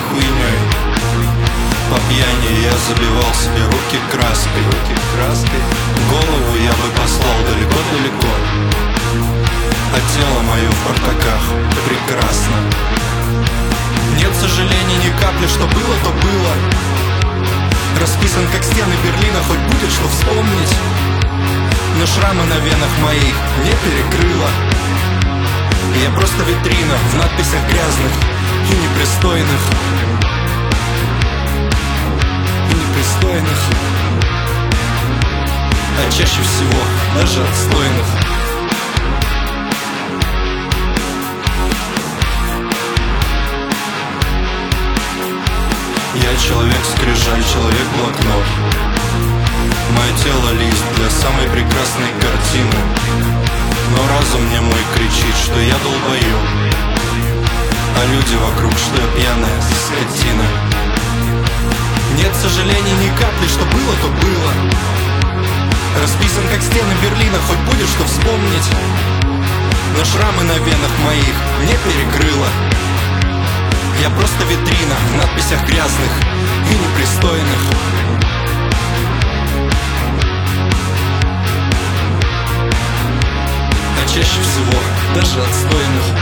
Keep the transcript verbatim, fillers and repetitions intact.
хуйней. По пьяни я забивал себе руки краской, руки краской. Голову я бы послал далеко-далеко, а тело мое в портаках прекрасно. Нет сожалений ни капли, что было, то было. Расписан как стены Берлина, хоть будет что вспомнить. Но шрамы на венах моих не перекрыло. Я просто витрина в надписях грязных и непристойных. И непристойных, а чаще всего даже отстойных. Я человек-скрижаль, человек-блокнот. Мое тело лист для самой прекрасной картины. Но разум мне мой кричит, что я долбоёб, а люди вокруг, что я пьяная скотина. Нет сожалений ни капли, что было, то было. Расписан как стены Берлина, хоть будет что вспомнить. Но шрамы на венах моих не перекрыло. Я просто витрина в надписях грязных и непристойных. А чаще всего даже отстойных.